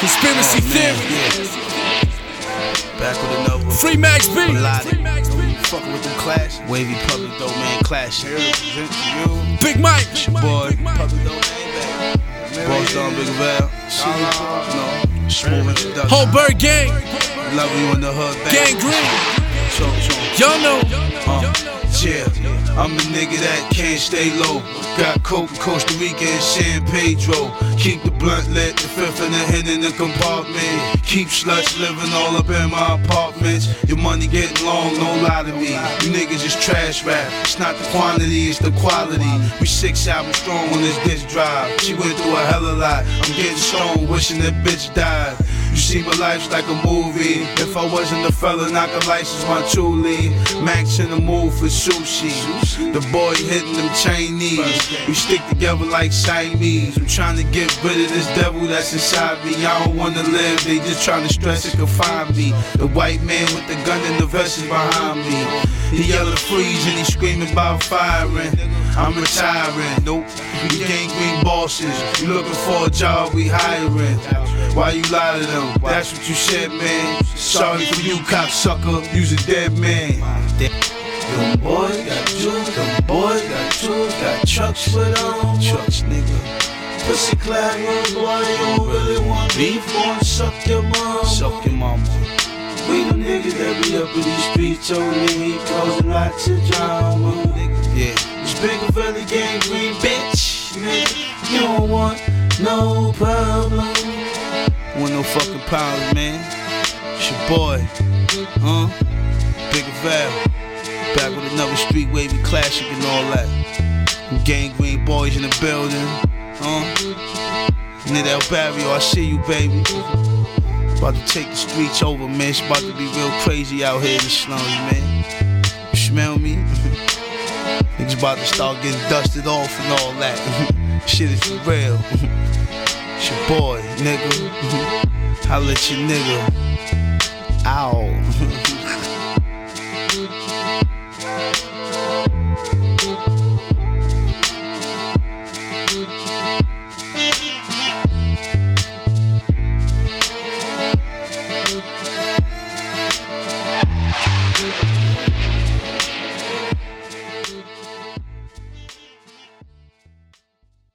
Conspiracy theory. Back with another one. Free Max B. Fucking with them clash. Wavy Public Domain clash. Big Mike. It's your boy. Public Domain, baby. Boss Don Big Val. Smooth introduction. Holberg Gang. Love you in the hood, baby. Gang Green. Y'all know. Yeah, I'm a nigga that can't stay low. Got coke in Costa Rica and San Pedro. Keep the blunt lit, the fifth and the hen in the compartment. Keep sluts living all up in my apartments. Your money getting long, don't lie to me. You niggas just trash rap. It's not the quantity, it's the quality. We 6 albums strong on this disc drive. She went through a hell of a lot. I'm getting stoned, wishing that bitch died. You see, my life's like a movie. If I wasn't a felon, I could license my Thule. Max in the mood for sushi. The boy hitting them Chinese. We stick together like Siamese. I'm trying to get rid of this devil that's inside me. I don't wanna live, they just trying to stress and confine me. The white man with the gun and the vest is behind me. He yelling freeze and he screaming about firing. I'm retiring. Nope, we gang green bosses. You looking for a job, we hiring. Why you lie to them? That's what you said, man. Sorry for you, cocksucker. You's a dead man. Them boys got juice, them boys got tools, got trucks with them. Trucks, nigga. Pussy clad little boy, you don't really want beef, wanna suck your mom. Suck your mama. We them niggas that be up in these streets, told me he causing lots of drama. Yeah. This bigger Valley Gang Green, bitch, nigga. You don't want no problem. Want no fucking problems, man. It's your boy, Bigger Val. Back with another street wavy classic and all that. Gang Green boys in the building, Nid El Barrio, I see you, baby. About to take the streets over, man. It's about to be real crazy out here in the slums, man. You smell me? Niggas about to start getting dusted off and all that. Shit is for real. It's your boy, nigga. Holla at your nigga. Ow.